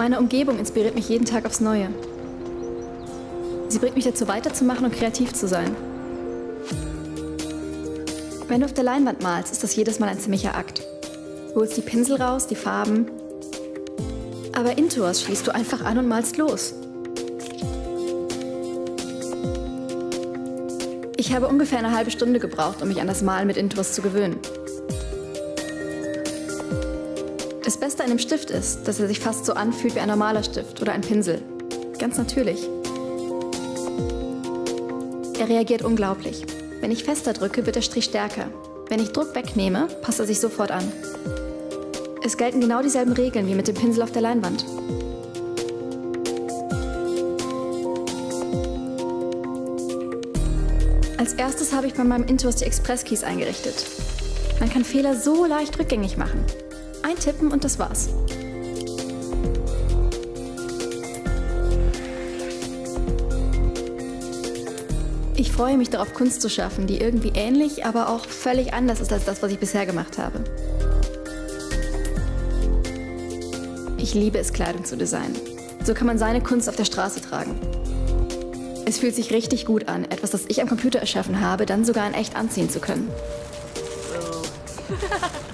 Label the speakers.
Speaker 1: Meine Umgebung inspiriert mich jeden Tag aufs Neue. Sie bringt mich dazu, weiterzumachen und kreativ zu sein. Wenn du auf der Leinwand malst, ist das jedes Mal ein ziemlicher Akt. Du holst die Pinsel raus, die Farben. Aber indoors schließt du einfach an und malst los. Ich habe ungefähr eine halbe Stunde gebraucht, um mich an das Malen mit Intus zu gewöhnen. Das Beste an dem Stift ist, dass er sich fast so anfühlt wie ein normaler Stift oder ein Pinsel. Ganz natürlich. Er reagiert unglaublich. Wenn ich fester drücke, wird der Strich stärker. Wenn ich Druck wegnehme, passt er sich sofort an. Es gelten genau dieselben Regeln wie mit dem Pinsel auf der Leinwand. Als erstes habe ich bei meinem Intus die Express-Keys eingerichtet. Man kann Fehler so leicht rückgängig machen. Eintippen und das war's. Ich freue mich darauf, Kunst zu schaffen, die irgendwie ähnlich, aber auch völlig anders ist als das, was ich bisher gemacht habe. Ich liebe es, Kleidung zu designen. So kann man seine Kunst auf der Straße tragen. Es fühlt sich richtig gut an, etwas, das ich am Computer erschaffen habe, dann sogar in echt anziehen zu können.